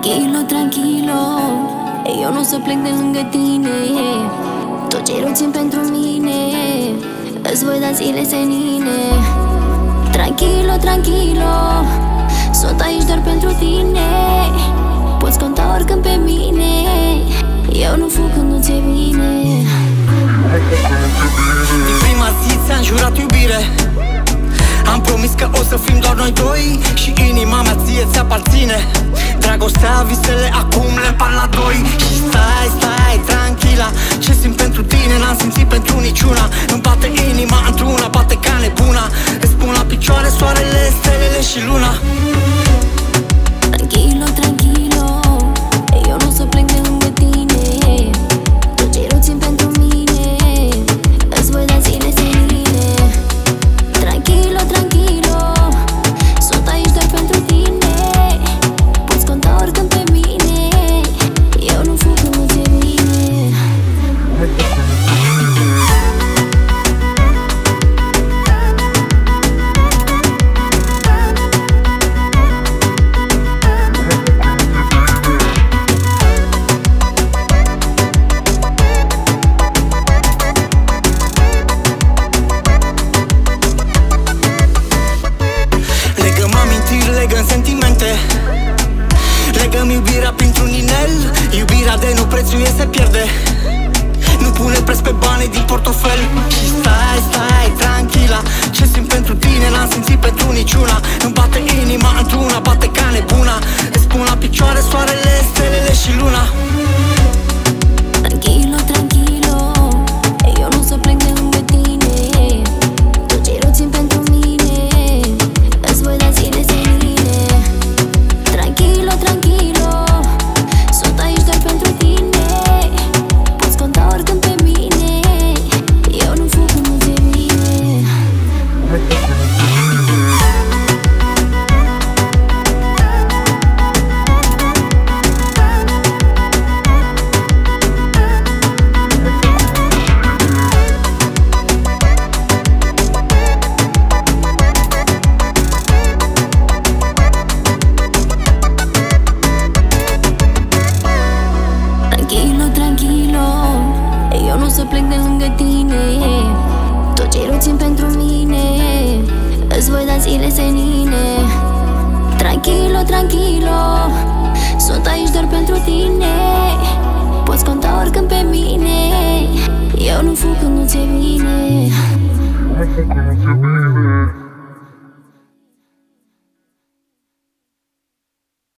Tranquilo, tranquilo, eu nu o să plec de lângă tine. Tot ce rețin pentru mine îți voi da zile senine. Tranquilo, tranquilo, sunt aici doar pentru tine. Poți conta oricând pe mine, eu nu fug când nu ți-e bine. Din prima zi ți-am jurat iubire, am promis că o să fim doar noi doi și inima mea ție ți-aparține. Dragostea, visele, acum le împart la doi. Și stai, tranquila, ce simt pentru tine n-am simțit pentru niciuna. Îmi bate inima într-una, bate ca nebuna. Îți pun la picioare soarele, stelele și luna. Tranquilo, tranquilo, eu nu o să plec de lângă tine. Tot ce rețin pentru mine îți voi da zile senine. Tranquilo, tranquilo, sunt aici doar pentru tine. Poți conta oricând pe mine, eu nu fug când nu ți-e bine. Legăm sentimente, legăm iubirea printr-un inel. Iubirea de nu prețuie se pierde, nu pune preț pe banii din portofel. Și stai, tranquila, ce simt pentru tine n-am simțit pentru niciuna. Îmi bate inima într-una, bate ca nebuna. Îți pun la picioare soarele, stelele și luna. Tranquilo, tranquilo, eu nu o să plec de lângă tine. Tot ce rețin pentru mine îți voi da zile senine. Tranquilo, tranquilo, sunt aici doar pentru tine. Poți conta oricând pe mine, eu nu fug când nu ți-e bine. Tranquilo, tranquilo, eu nu o să plec de lângă tine. Tot ce rețin pentru mine îți voi da zile senine. Tranquilo, tranquilo, sunt aici doar pentru tine. Poți conta oricând pe mine, eu nu fug când nu ți-e bine. Nu fug când nu ți-e bine.